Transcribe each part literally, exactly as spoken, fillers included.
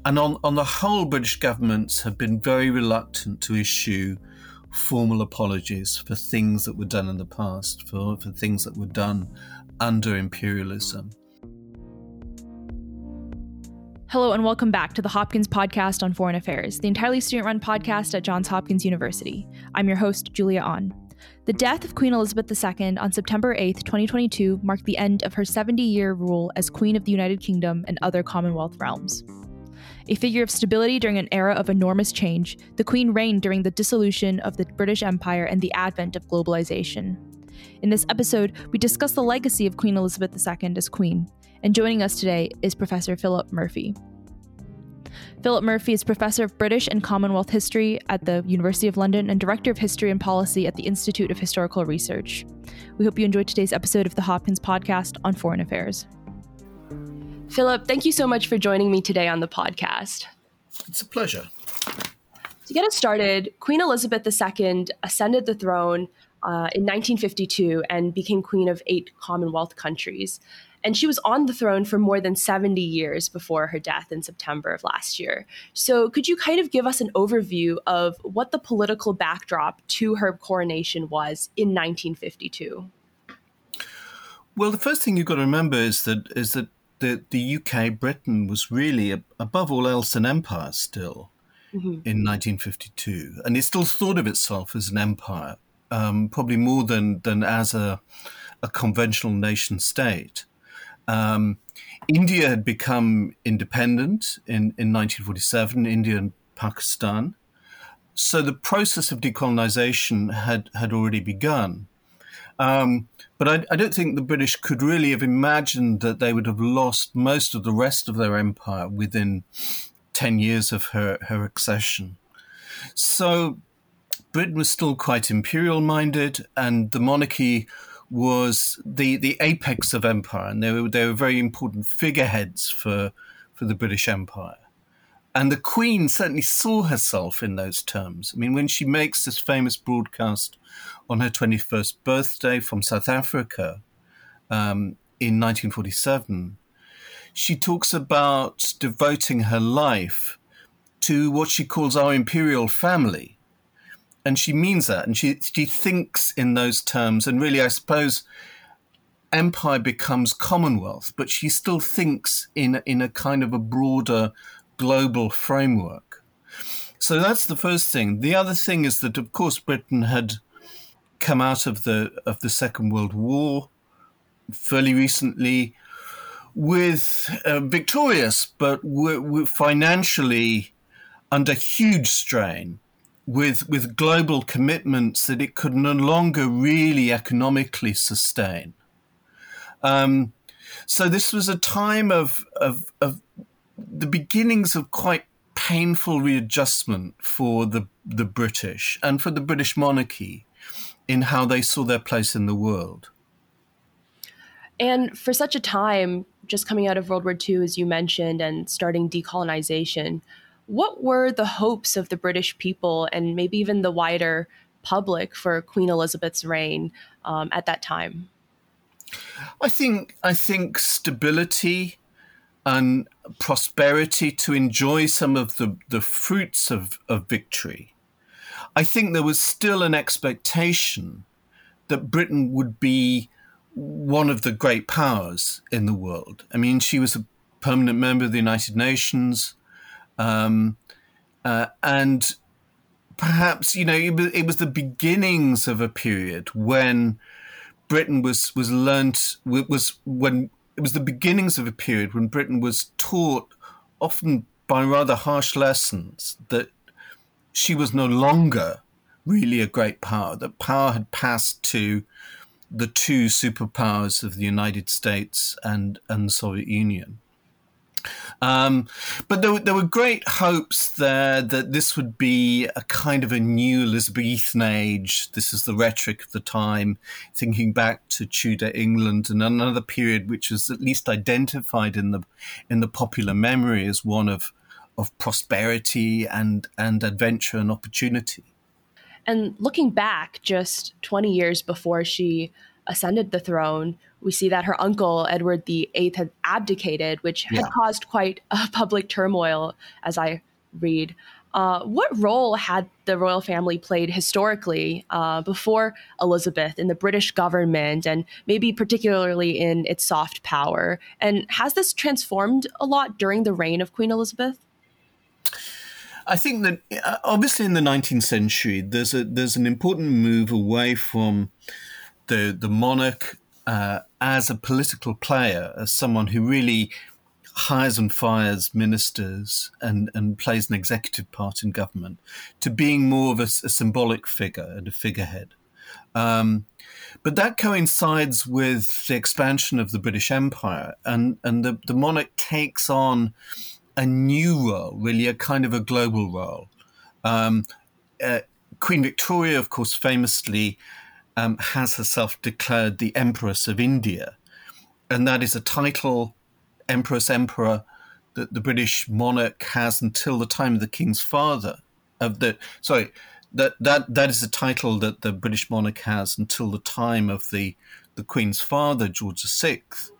And on, on the whole, British governments have been very reluctant to issue formal apologies for things that were done in the past, for, for things that were done under imperialism. Hello and welcome back to the Hopkins Podcast on Foreign Affairs, the entirely student-run podcast at Johns Hopkins University. I'm your host, Julia Ahn. The death of Queen Elizabeth the Second on September eighth, twenty twenty-two marked the end of her seventy-year rule as Queen of the United Kingdom and other Commonwealth realms. A figure of stability during an era of enormous change, the Queen reigned during the dissolution of the British Empire and the advent of globalization. In this episode, we discuss the legacy of Queen Elizabeth the Second as Queen, and joining us today is Professor Philip Murphy. Philip Murphy is Professor of British and Commonwealth History at the University of London and Director of History and Policy at the Institute of Historical Research. We hope you enjoyed today's episode of the Hopkins Podcast on Foreign Affairs. Philip, thank you so much for joining me today on the podcast. It's a pleasure. To get us started, Queen Elizabeth the Second ascended the throne uh, in nineteen fifty-two and became Queen of eight Commonwealth countries. And she was on the throne for more than seventy years before her death in September of last year. So could you kind of give us an overview of what the political backdrop to her coronation was in nineteen fifty-two? Well, the first thing you've got to remember is that is that the, the U K, Britain, was really, above all else, an empire still mm-hmm. in nineteen fifty-two. And it still thought of itself as an empire, um, probably more than, than as a, a conventional nation state. Um, India had become independent in, in nineteen forty-seven, India and Pakistan. So the process of decolonization had, had already begun. Um, but I, I don't think the British could really have imagined that they would have lost most of the rest of their empire within ten years of her, her accession. So Britain was still quite imperial-minded, and the monarchy was the, the apex of empire, and they were, they were very important figureheads for, for the British Empire. And the Queen certainly saw herself in those terms. I mean, when she makes this famous broadcast on her twenty-first birthday from South Africa um, in nineteen forty-seven, she talks about devoting her life to what she calls our imperial family. And she means that, and she she thinks in those terms. And really, I suppose, empire becomes Commonwealth, but she still thinks in in a kind of a broader global framework. So that's the first thing. The other thing is that, of course, Britain had come out of the of the Second World War fairly recently, with uh, victorious, but w- w- financially under huge strain. With with global commitments that it could no longer really economically sustain. Um, so this was a time of, of of the beginnings of quite painful readjustment for the the British and for the British monarchy in how they saw their place in the world. And for such a time, just coming out of World War Two, as you mentioned, and starting decolonization, what were the hopes of the British people and maybe even the wider public for Queen Elizabeth's reign um, at that time? I think I think stability and prosperity, to enjoy some of the, the fruits of, of victory. I think there was still an expectation that Britain would be one of the great powers in the world. I mean, she was a permanent member of the United Nations. Um, uh, and perhaps, you know, it was, it was the beginnings of a period when Britain was, was learnt, was when it was the beginnings of a period when Britain was taught, often by rather harsh lessons, that she was no longer really a great power, that power had passed to the two superpowers of the United States and, and the Soviet Union. Um, but there, there were great hopes there that this would be a kind of a new Elizabethan age. This is the rhetoric of the time, thinking back to Tudor England and another period which was at least identified in the in the popular memory as one of of prosperity and, and adventure and opportunity. And looking back just twenty years before she ascended the throne, we see that her uncle, Edward the Eighth, had abdicated, which had Yeah. caused quite a public turmoil, as I read. Uh, what role had the royal family played historically uh, before Elizabeth in the British government, and maybe particularly in its soft power? And has this transformed a lot during the reign of Queen Elizabeth? I think that uh, obviously in the nineteenth century, there's a there's an important move away from the the monarch uh, as a political player, as someone who really hires and fires ministers and, and plays an executive part in government, to being more of a, a symbolic figure and a figurehead. Um, but that coincides with the expansion of the British Empire, and, and the, the monarch takes on a new role, really a kind of a global role. Um, uh, Queen Victoria, of course, famously um, has herself declared the Empress of India, and that is a title, Empress, Emperor, that the British monarch has until the time of the King's father. Of the sorry, that that that is a title that the British monarch has until the time of the the Queen's father, George the Sixth,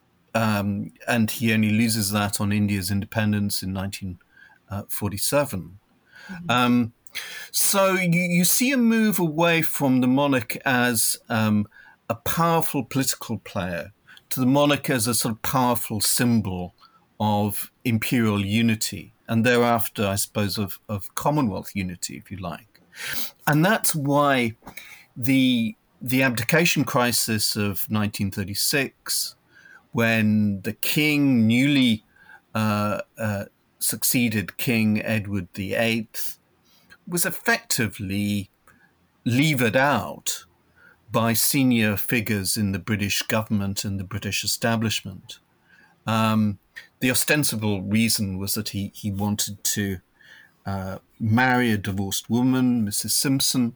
um, and he only loses that on India's independence in nineteen forty-seven. Mm-hmm. Um, so you, you see a move away from the monarch as um, a powerful political player to the monarch as a sort of powerful symbol of imperial unity, and thereafter, I suppose, of, of Commonwealth unity, if you like. And that's why the the abdication crisis of nineteen thirty-six, when the king, newly uh, uh, succeeded King Edward the Eighth, was effectively levered out by senior figures in the British government and the British establishment. Um, the ostensible reason was that he, he wanted to uh, marry a divorced woman, Missus Simpson.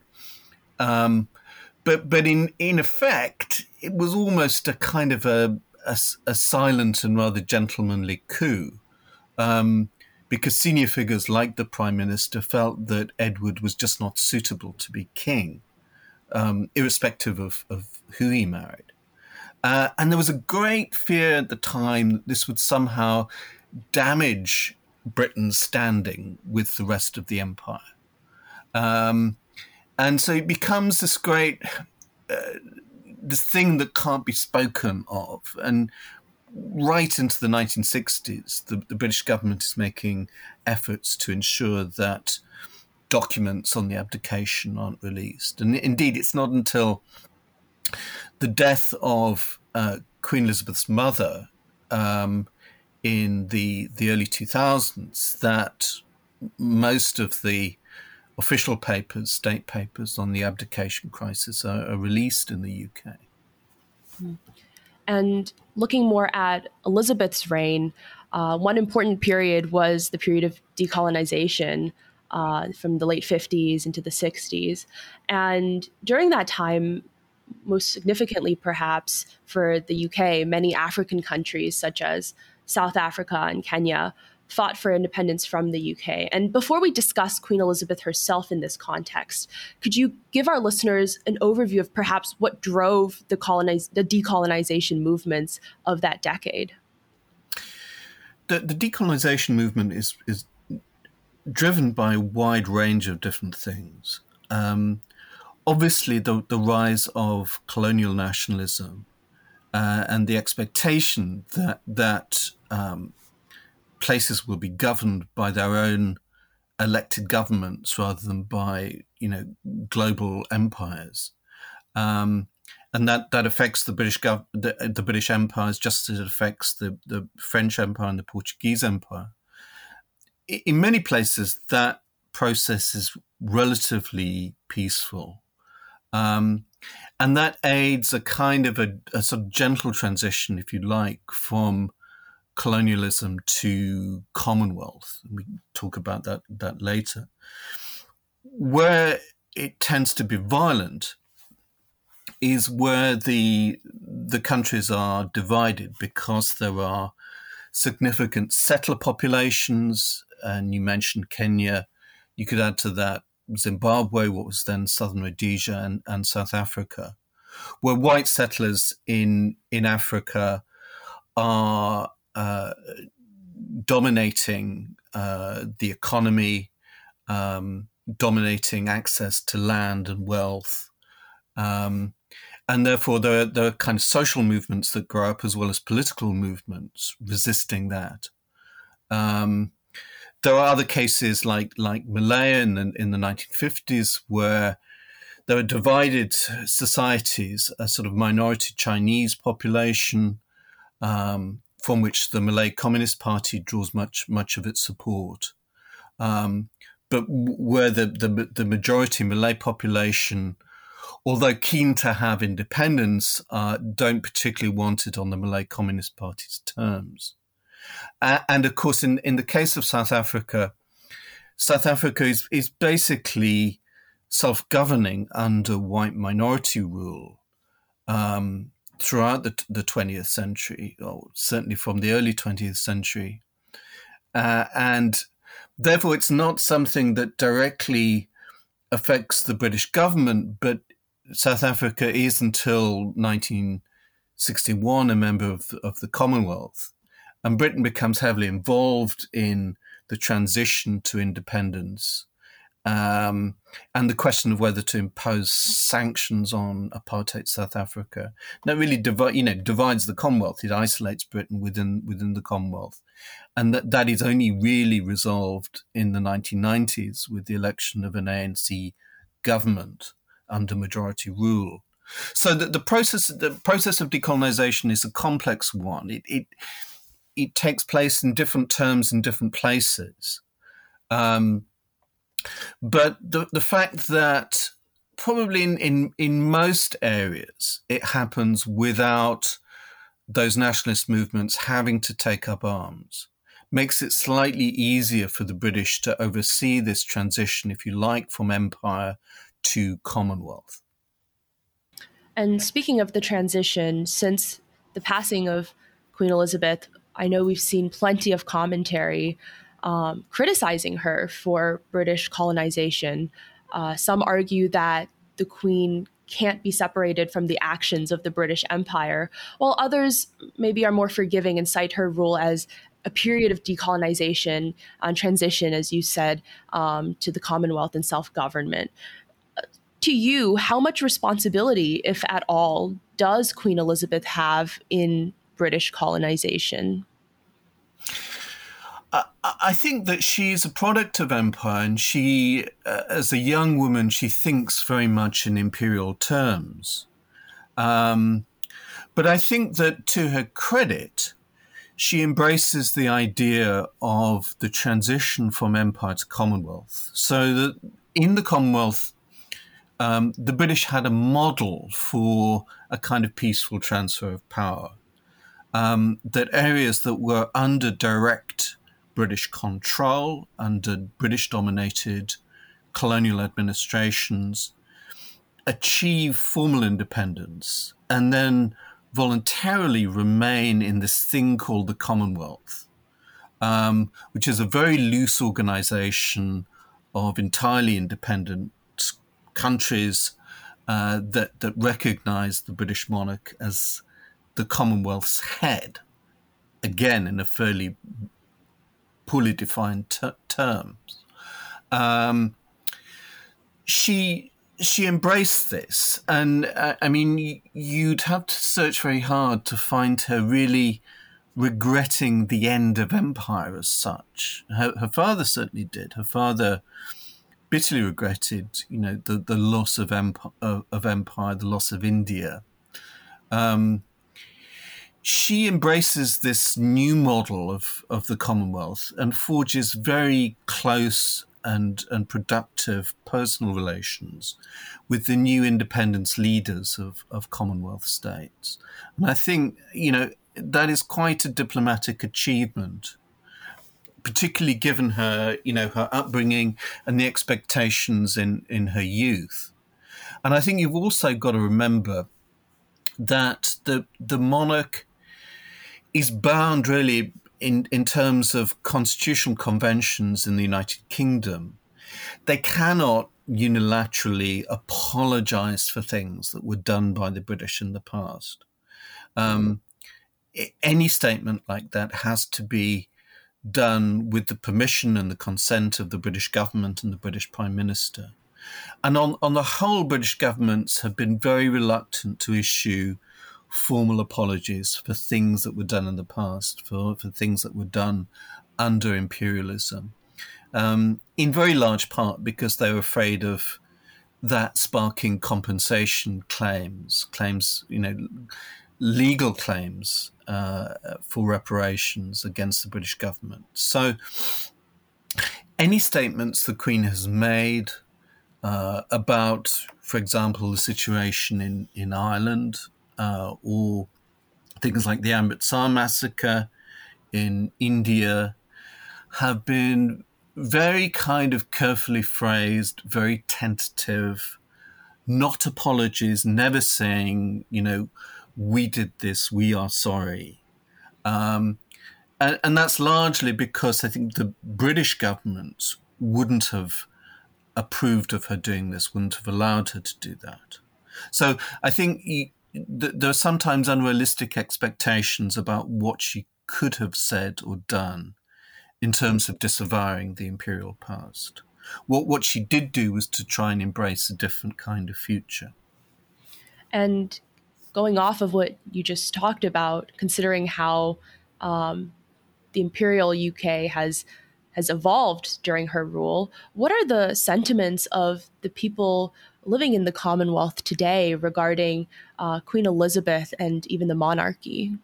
Um, but but in, in effect, it was almost a kind of a, a, a silent and rather gentlemanly coup, um, because senior figures like the Prime Minister felt that Edward was just not suitable to be king. Um, irrespective of, of who he married. Uh, and there was a great fear at the time that this would somehow damage Britain's standing with the rest of the empire. Um, and so it becomes this great, uh, this thing that can't be spoken of. And right into the nineteen sixties, the, the British government is making efforts to ensure that documents on the abdication aren't released. And indeed, it's not until the death of uh, Queen Elizabeth's mother um, in the, the early two thousands that most of the official papers, state papers on the abdication crisis are, are released in the U K. And looking more at Elizabeth's reign, uh, one important period was the period of decolonization, Uh, from the late fifties into the sixties. And during that time, most significantly perhaps for the U K, many African countries such as South Africa and Kenya fought for independence from the U K. And before we discuss Queen Elizabeth herself in this context, could you give our listeners an overview of perhaps what drove the, colonize- the decolonization movements of that decade? The, the decolonization movement is is driven by a wide range of different things. Um, obviously, the, the rise of colonial nationalism uh, and the expectation that that um, places will be governed by their own elected governments rather than by, you know, global empires, um, and that, that affects the British gov- the, the British empires just as it affects the, the French Empire and the Portuguese Empire. In many places, that process is relatively peaceful. Um, and that aids a kind of a, a sort of gentle transition, if you like, from colonialism to Commonwealth. We can talk about that, that later. Where it tends to be violent is where the the countries are divided because there are significant settler populations. And you mentioned Kenya. You could add to that Zimbabwe, what was then Southern Rhodesia, and, and South Africa, where white settlers in in Africa are uh, dominating uh, the economy, um, dominating access to land and wealth. Um, and therefore, there are, there are kind of social movements that grow up as well as political movements resisting that. Um, there are other cases like like Malaya in the, in the nineteen fifties where there are divided societies, a sort of minority Chinese population um, from which the Malay Communist Party draws much much of its support. Um, but where the, the the majority Malay population, although keen to have independence, uh, don't particularly want it on the Malay Communist Party's terms. Uh, and of course, in, in the case of South Africa, South Africa is, is basically self-governing under white minority rule um, throughout the, the twentieth century, or certainly from the early twentieth century. Uh, and therefore, it's not something that directly affects the British government, but South Africa is until nineteen sixty-one a member of, of the Commonwealth. And Britain becomes heavily involved in the transition to independence um, and the question of whether to impose sanctions on apartheid South Africa. That really divi- you know, divides the Commonwealth. It isolates Britain within within the Commonwealth. And that, that is only really resolved in the nineteen nineties with the election of an A N C government under majority rule. So the, the process the process of decolonization is a complex one. It, it It takes place in different terms in different places. Um, but the, the fact that probably in, in, in most areas it happens without those nationalist movements having to take up arms makes it slightly easier for the British to oversee this transition, if you like, from empire to Commonwealth. And speaking of the transition, since the passing of Queen Elizabeth, I know we've seen plenty of commentary um, criticizing her for British colonization. Uh, some argue that the Queen can't be separated from the actions of the British Empire, while others maybe are more forgiving and cite her rule as a period of decolonization and transition, as you said, um, to the Commonwealth and self-government. Uh, to you, how much responsibility, if at all, does Queen Elizabeth have in British colonization? I, I think that she is a product of empire, and she, uh, as a young woman, she thinks very much in imperial terms. Um, but I think that to her credit, she embraces the idea of the transition from empire to Commonwealth. So that in the Commonwealth, um, the British had a model for a kind of peaceful transfer of power. Um, that areas that were under direct British control, under British-dominated colonial administrations, achieve formal independence and then voluntarily remain in this thing called the Commonwealth, um, which is a very loose organization of entirely independent countries uh, that, that recognize the British monarch as the Commonwealth's head, again in a fairly poorly defined ter- terms. Um, she she embraced this, and uh, I mean, you'd have to search very hard to find her really regretting the end of empire as such. Her, her father certainly did. Her father bitterly regretted, you know, the, the loss of, emp- of, of empire, the loss of India. Um, She embraces this new model of, of the Commonwealth and forges very close and, and productive personal relations with the new independence leaders of, of Commonwealth states. And I think, you know, that is quite a diplomatic achievement, particularly given her, you know, her upbringing and the expectations in, in her youth. And I think you've also got to remember that the the monarch is bound really in, in terms of constitutional conventions in the United Kingdom. They cannot unilaterally apologized for things that were done by the British in the past. Um, any statement like that has to be done with the permission and the consent of the British government and the British Prime Minister. And on, on the whole, British governments have been very reluctant to issue formal apologies for things that were done in the past, for, for things that were done under imperialism, um, in very large part because they were afraid of that sparking compensation claims, claims, you know, legal claims uh, for reparations against the British government. So any statements the Queen has made uh, about, for example, the situation in, in Ireland uh, or things like the Amritsar massacre in India have been very kind of carefully phrased, very tentative, not apologies, never saying, you know, we did this, we are sorry. Um, and, and that's largely because I think the British government wouldn't have approved of her doing this, wouldn't have allowed her to do that. So I think he, th- there are sometimes unrealistic expectations about what she could have said or done in terms of disavowing the imperial past. What what she did do was to try and embrace a different kind of future. And going off of what you just talked about, considering how um, the imperial U K has has evolved during her rule, what are the sentiments of the people living in the Commonwealth today regarding uh, Queen Elizabeth and even the monarchy?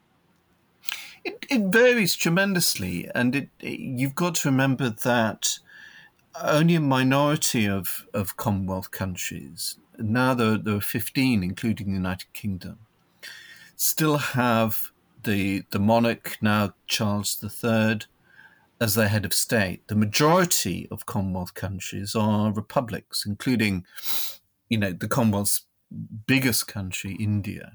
It, it varies tremendously, and it, it, you've got to remember that only a minority of, of Commonwealth countries, now there, there are fifteen, including the United Kingdom, still have the the monarch, now Charles the Third, as their head of state. The majority of Commonwealth countries are republics, including, you know, the Commonwealth's biggest country, India.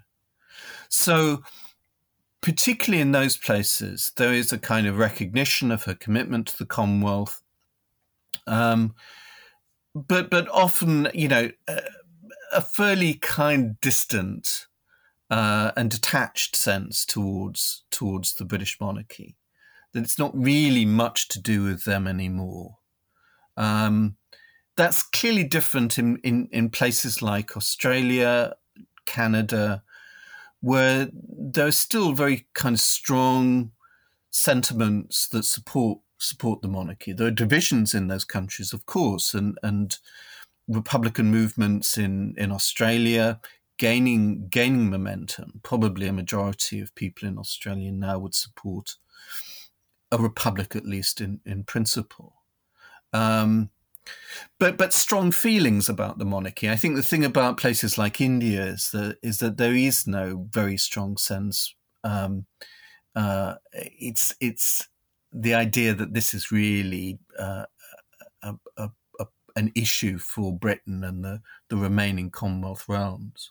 So particularly in those places, there is a kind of recognition of her commitment to the Commonwealth. Um, but but often, you know, a, a fairly kind, distant uh, and detached sense towards towards the British monarchy. That it's not really much to do with them anymore. Um, that's clearly different in, in, in places like Australia, Canada, where there are still very kind of strong sentiments that support support the monarchy. There are divisions in those countries, of course, and and Republican movements in, in Australia gaining gaining momentum. Probably a majority of people in Australia now would support a republic, at least in, in principle. Um, but but strong feelings about the monarchy. I think the thing about places like India is that is that there is no very strong sense. Um, uh, it's it's the idea that this is really uh, a, a, a, an issue for Britain and the, the remaining Commonwealth realms.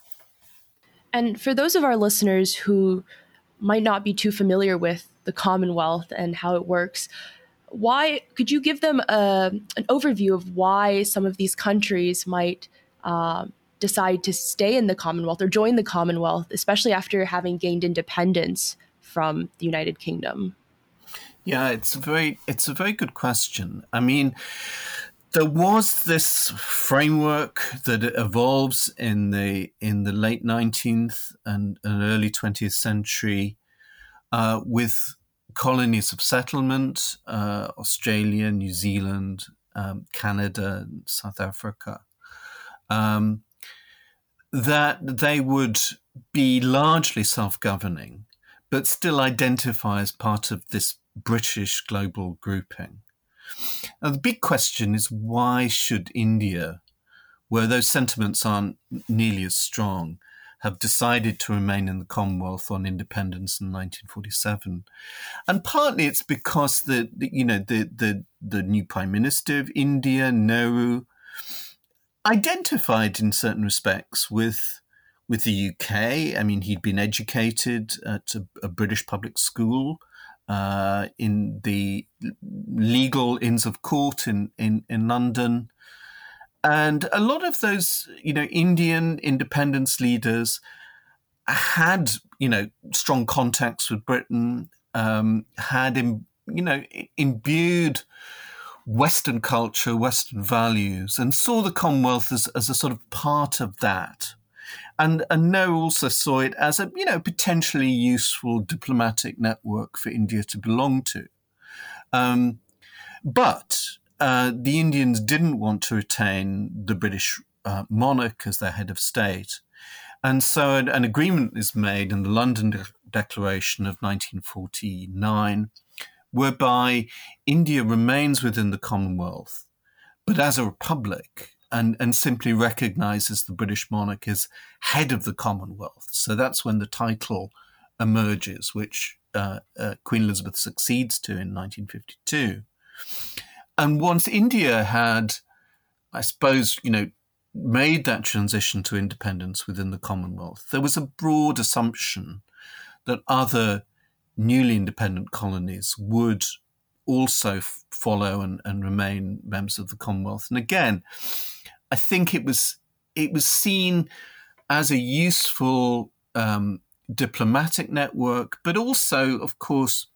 And for those of our listeners who might not be too familiar with the Commonwealth and how it works, why could you give them a, an overview of why some of these countries might uh, decide to stay in the Commonwealth or join the Commonwealth, especially after having gained independence from the United Kingdom? Yeah, it's a very it's a very good question. I mean, there was this framework that evolves in the in the late nineteenth and, and early twentieth century uh, with colonies of settlement, uh, Australia, New Zealand, um, Canada, South Africa, um, that they would be largely self-governing, but still identify as part of this British global grouping. Now, the big question is, why should India, where those sentiments aren't nearly as strong, have decided to remain in the Commonwealth on independence in nineteen forty-seven? And partly it's because the, the you know the, the the new Prime Minister of India, Nehru, identified in certain respects with with the U K. I mean, he'd been educated at a, a British public school uh, in the legal Inns of Court in, in, in London. And a lot of those, you know, Indian independence leaders had, you know, strong contacts with Britain, um, had, im- you know, imbued Western culture, Western values, and saw the Commonwealth as, as a sort of part of that. And, and Nehru also saw it as a, you know, potentially useful diplomatic network for India to belong to. Um, but uh, the Indians didn't want to retain the British uh, monarch as their head of state. And so an, an agreement is made in the London De- Declaration of nineteen forty-nine, whereby India remains within the Commonwealth, but as a republic, and, and simply recognizes the British monarch as head of the Commonwealth. So that's when the title emerges, which uh, uh, Queen Elizabeth succeeds to in nineteen fifty-two. And once India had, I suppose, you know, made that transition to independence within the Commonwealth, there was a broad assumption that other newly independent colonies would also f- follow and, and remain members of the Commonwealth. And again, I think it was it was seen as a useful um, diplomatic network, but also, of course,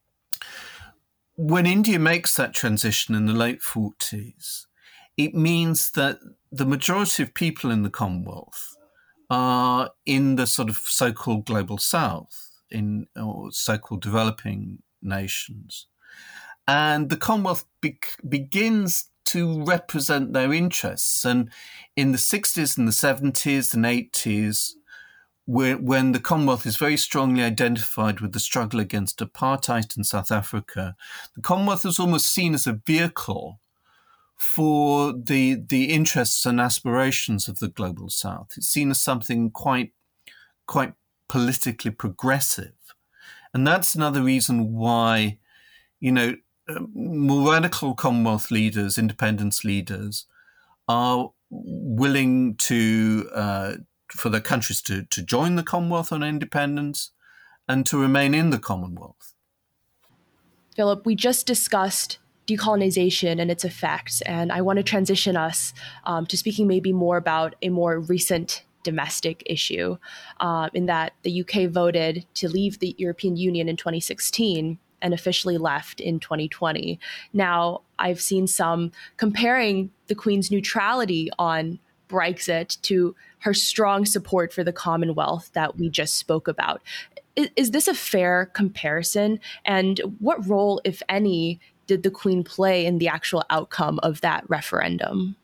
when India makes that transition in the late forties, it means that the majority of people in the Commonwealth are in the sort of so-called global south, in or so-called developing nations. And the Commonwealth be- begins to represent their interests. And in the sixties and the seventies and eighties, when, when the Commonwealth is very strongly identified with the struggle against apartheid in South Africa, the Commonwealth is almost seen as a vehicle for the the interests and aspirations of the global south. It's seen as something quite quite politically progressive. And that's another reason why, you know, more radical Commonwealth leaders, independence leaders, are willing to uh, for their countries to, to join the Commonwealth on independence and to remain in the Commonwealth. Philip, we just discussed decolonization and its effects, and I want to transition us um, to speaking maybe more about a more recent domestic issue, uh, in that the U K voted to leave the European Union in twenty sixteen and officially left in twenty twenty. Now, I've seen some comparing the Queen's neutrality on Brexit to her strong support for the Commonwealth that we just spoke about. Is, is this a fair comparison? And what role, if any, did the Queen play in the actual outcome of that referendum?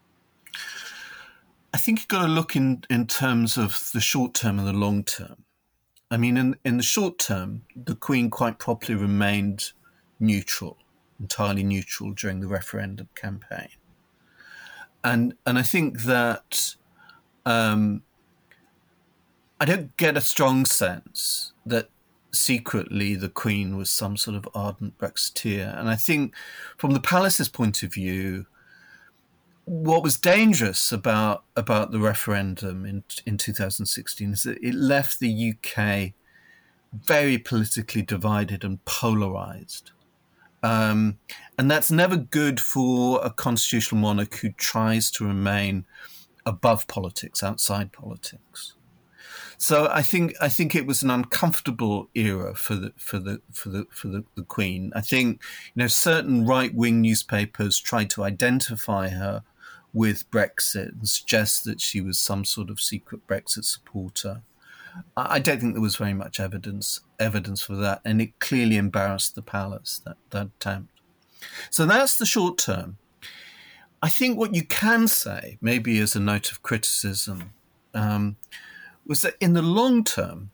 I think you've got to look in, in terms of the short term and the long term. I mean, in, in the short term, the Queen quite properly remained neutral, entirely neutral during the referendum campaign. And and I think that um, I don't get a strong sense that secretly the Queen was some sort of ardent Brexiteer. And I think from the palace's point of view, what was dangerous about about the referendum in in two thousand sixteen is that it left the U K very politically divided and polarized. Um, and that's never good for a constitutional monarch who tries to remain above politics, outside politics. So I think I think it was an uncomfortable era for the for the for the for the, the Queen. I think, you know, certain right-wing newspapers tried to identify her with Brexit and suggest that she was some sort of secret Brexit supporter. I don't think there was very much evidence evidence for that, and it clearly embarrassed the palace, that, that attempt. So that's the short term. I think what you can say, maybe as a note of criticism, um, was that in the long term,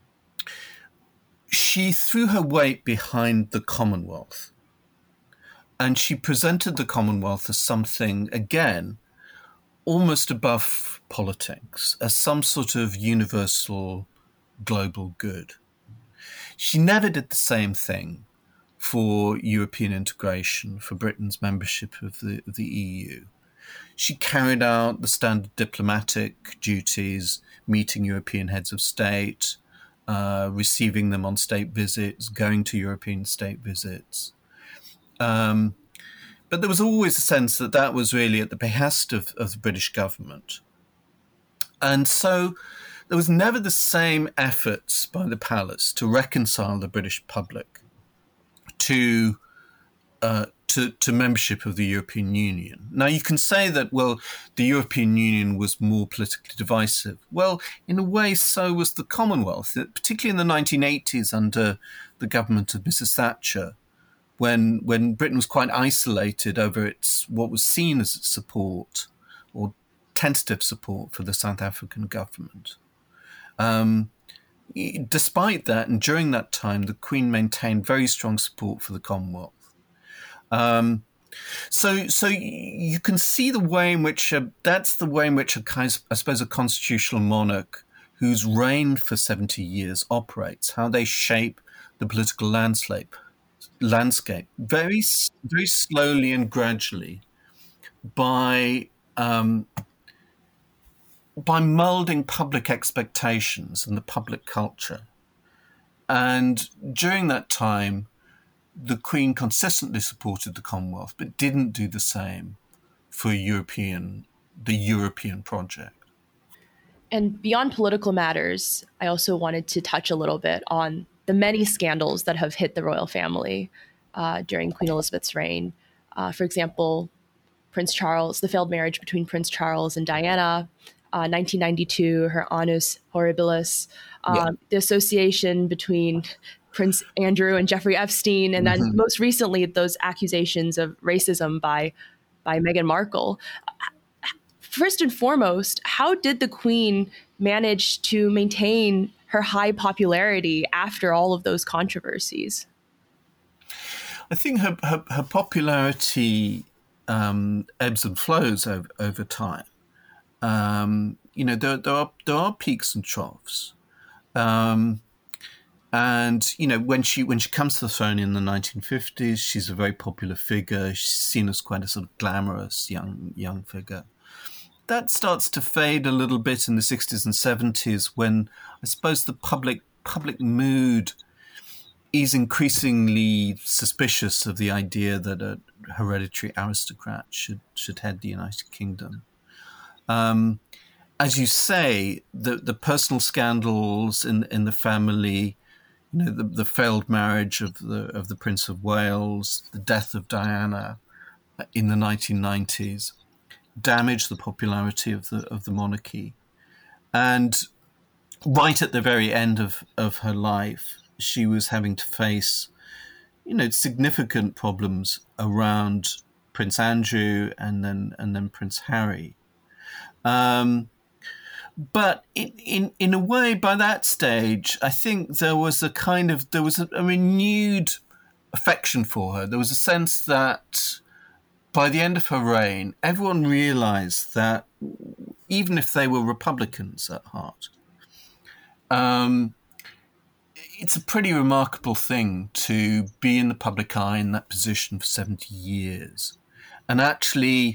she threw her weight behind the Commonwealth. And she presented the Commonwealth as something, again, almost above politics, as some sort of universal global good. She never did the same thing for European integration, for Britain's membership of the, of the E U. She carried out the standard diplomatic duties, meeting European heads of state, uh, receiving them on state visits, going to European state visits. Um, but there was always a sense that that was really at the behest of, of the British government. And so there was never the same efforts by the palace to reconcile the British public to uh, to, to membership of the European Union. Now, you can say that, well, the European Union was more politically divisive. Well, in a way, so was the Commonwealth, particularly in the nineteen eighties under the government of Missus Thatcher, when when Britain was quite isolated over its what was seen as its support or tentative support for the South African government. Um, despite that, and during that time, the Queen maintained very strong support for the Commonwealth. Um, so, so you can see the way in which uh, that's the way in which a kind of, I suppose, a constitutional monarch who's reigned for seventy years operates, how they shape the political landscape, landscape very, very slowly and gradually by um, by moulding public expectations and the public culture. And during that time, the Queen consistently supported the Commonwealth, but didn't do the same for European, the European project. And beyond political matters, I also wanted to touch a little bit on the many scandals that have hit the royal family uh, during Queen Elizabeth's reign. Uh, for example, Prince Charles, the failed marriage between Prince Charles and Diana, uh, nineteen ninety-two, her annus horribilis, um, yeah. the association between Prince Andrew and Jeffrey Epstein, and then mm-hmm. most recently, those accusations of racism by by Meghan Markle. First and foremost, how did the Queen manage to maintain her high popularity after all of those controversies? I think her her, her popularity um, ebbs and flows over, over time. Um, you know, there, there are there are peaks and troughs. Um, And, you know, when she when she comes to the throne in the nineteen fifties, she's a very popular figure. She's seen as quite a sort of glamorous young young figure. That starts to fade a little bit in the sixties and seventies when I suppose the public public mood is increasingly suspicious of the idea that a hereditary aristocrat should should head the United Kingdom. Um, as you say, the, the personal scandals in in the family, you know, the, the failed marriage of the of the Prince of Wales, the death of Diana in the nineteen nineties, damaged the popularity of the of the monarchy. And right at the very end of, of her life, she was having to face, you know, significant problems around Prince Andrew and then and then Prince Harry. Um, But in, in in a way, by that stage, I think there was a kind of, there was a, a renewed affection for her. There was a sense that by the end of her reign, everyone realized that even if they were Republicans at heart, um, it's a pretty remarkable thing to be in the public eye in that position for seventy years. And actually,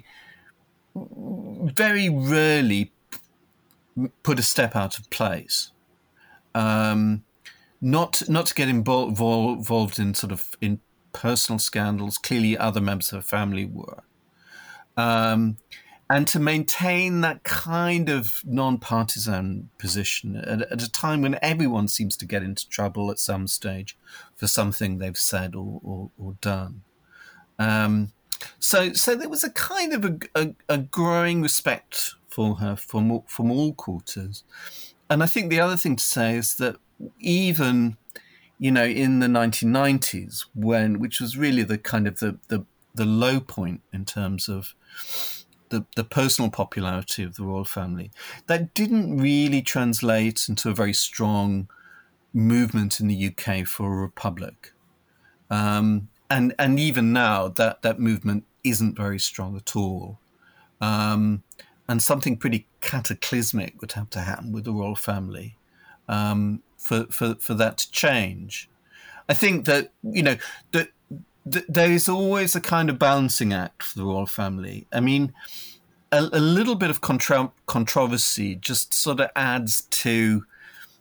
very rarely put a step out of place, um, not not to get involved, involved in sort of in personal scandals. Clearly, other members of her family were, um, and to maintain that kind of non-partisan position at, at a time when everyone seems to get into trouble at some stage for something they've said or or, or done. Um, so, so there was a kind of a, a, a growing respect for her from, from all quarters. And I think the other thing to say is that even, you know, in the nineteen nineties, when, which was really the kind of the, the, the low point in terms of the, the personal popularity of the royal family, that didn't really translate into a very strong movement in the U K for a republic. Um, and, and even now, that, that movement isn't very strong at all. Um, And something pretty cataclysmic would have to happen with the royal family um, for, for for that to change. I think that, you know, that, that there is always a kind of balancing act for the royal family. I mean, a, a little bit of contra- controversy just sort of adds to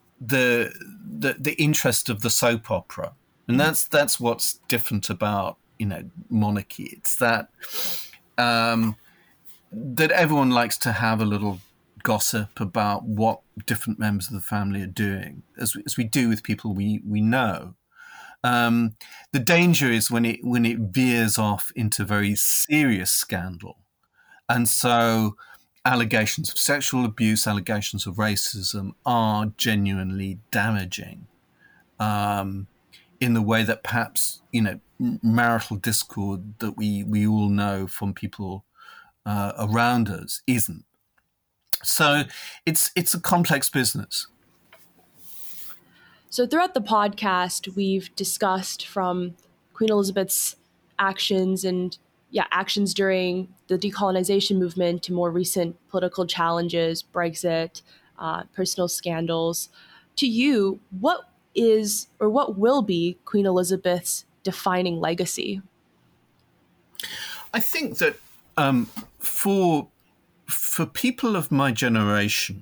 the, the the interest of the soap opera, and that's that's what's different about you know, monarchy. It's that um, that everyone likes to have a little gossip about what different members of the family are doing, as, as we do with people we we know. Um, the danger is when it when it veers off into very serious scandal, and so allegations of sexual abuse, allegations of racism are genuinely damaging, um, in the way that perhaps, you know, marital discord that we we all know from people uh, around us isn't. So it's it's a complex business. So throughout the podcast, we've discussed from Queen Elizabeth's actions and yeah, actions during the decolonization movement to more recent political challenges, Brexit, uh, personal scandals. To you, what is or what will be Queen Elizabeth's defining legacy? I think that um, for for people of my generation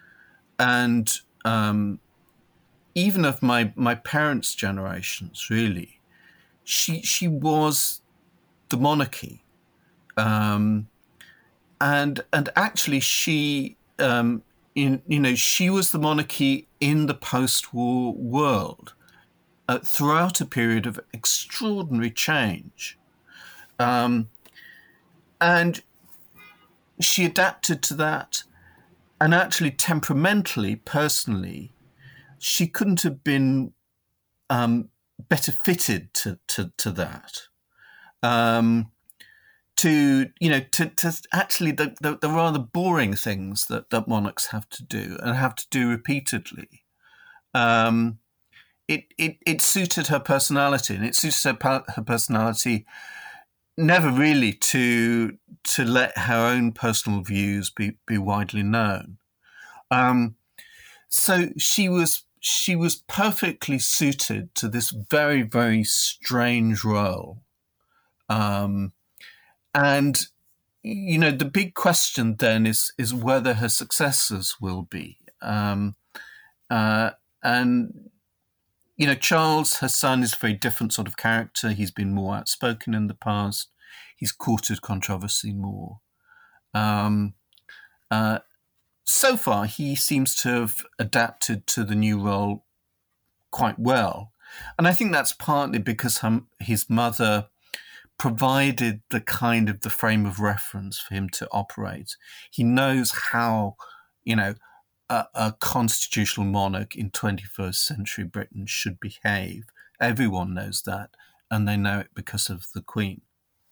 and um, even of my, my parents' generations, really, she she was the monarchy, um, and and actually she um, in you know she was the monarchy in the post-war world uh, throughout a period of extraordinary change, um, and she adapted to that, and actually temperamentally, personally, she couldn't have been um, better fitted to to, to that. Um, to you know, to, to actually the, the, the rather boring things that, that monarchs have to do and have to do repeatedly. Um, it, it it suited her personality, and it suited her, her personality never really to to let her own personal views be, be widely known. Um, so she was she was perfectly suited to this very, very strange role. Um, and, you know, the big question then is is whether her successors will be. Um, uh, and, you know, Charles, her son, is a very different sort of character. He's been more outspoken in the past. He's courted controversy more. Um, uh, so far, he seems to have adapted to the new role quite well. And I think that's partly because hum, his mother provided the kind of the frame of reference for him to operate. He knows how, you know, a, a constitutional monarch in twenty-first century Britain should behave. Everyone knows that, and they know it because of the Queen.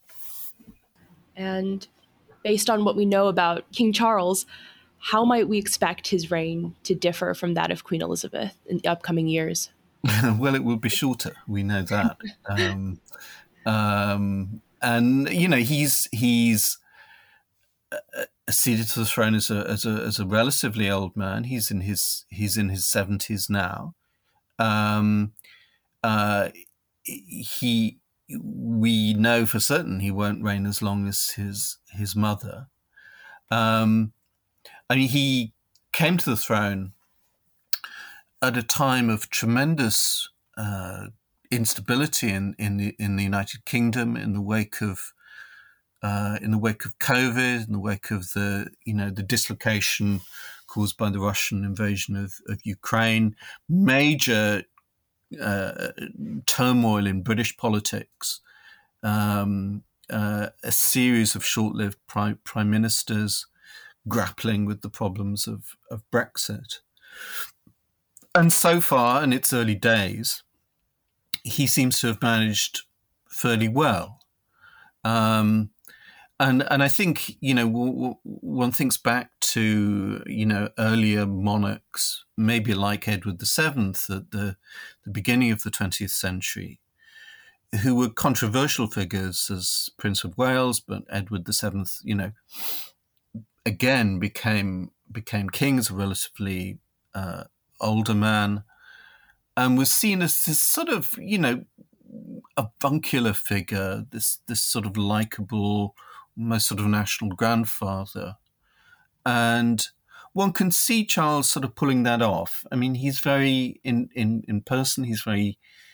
And based on what we know about King Charles, how might we expect his reign to differ from that of Queen Elizabeth in the upcoming years? Well, it will be shorter. We know that. um, um, and, you know, he's he's uh, seated to the throne as a, as a as a relatively old man. He's in his he's in his seventies now. Um, uh, he we know for certain he won't reign as long as his his mother. Um, I mean, he came to the throne at a time of tremendous uh, instability in, in the in the United Kingdom, in the wake of uh, in the wake of COVID, in the wake of the you know the dislocation caused by the Russian invasion of, of Ukraine, major uh, turmoil in British politics, um, uh, a series of short-lived prime, prime ministers grappling with the problems of, of Brexit. And so far, in its early days, he seems to have managed fairly well. Um, and and I think, you know, w- w- one thinks back to, you know, earlier monarchs, maybe like Edward the Seventh at the, the beginning of the twentieth century, who were controversial figures as Prince of Wales, but Edward the Seventh, you know, again became became king as a relatively uh, older man, and was seen as this sort of, you know, avuncular figure, this this sort of likable, almost sort of national grandfather. And one can see Charles sort of pulling that off. I mean, he's very, in, in, in person, he's very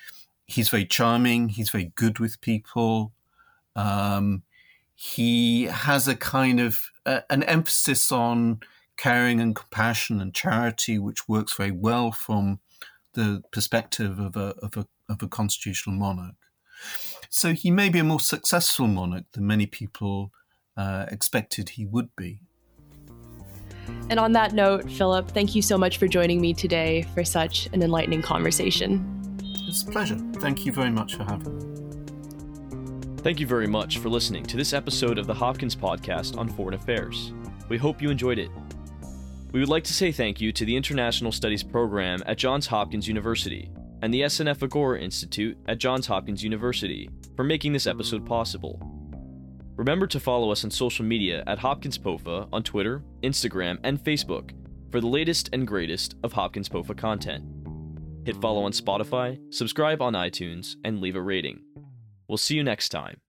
he's very charming. He's very good with people. Um, he has a kind of uh, an emphasis on caring and compassion and charity, which works very well from the perspective of a of a of a constitutional monarch. So he may be a more successful monarch than many people uh, expected he would be. And on that note, Philip, thank you so much for joining me today for such an enlightening conversation. It's a pleasure. Thank you very much for having me. Thank you very much for listening to this episode of the Hopkins Podcast on Foreign Affairs. We hope you enjoyed it. We would like to say thank you to the International Studies Program at Johns Hopkins University and the S N F Agora Institute at Johns Hopkins University for making this episode possible. Remember to follow us on social media at Hopkins P O F A on Twitter, Instagram, and Facebook for the latest and greatest of Hopkins P O F A content. Hit follow on Spotify, subscribe on iTunes, and leave a rating. We'll see you next time.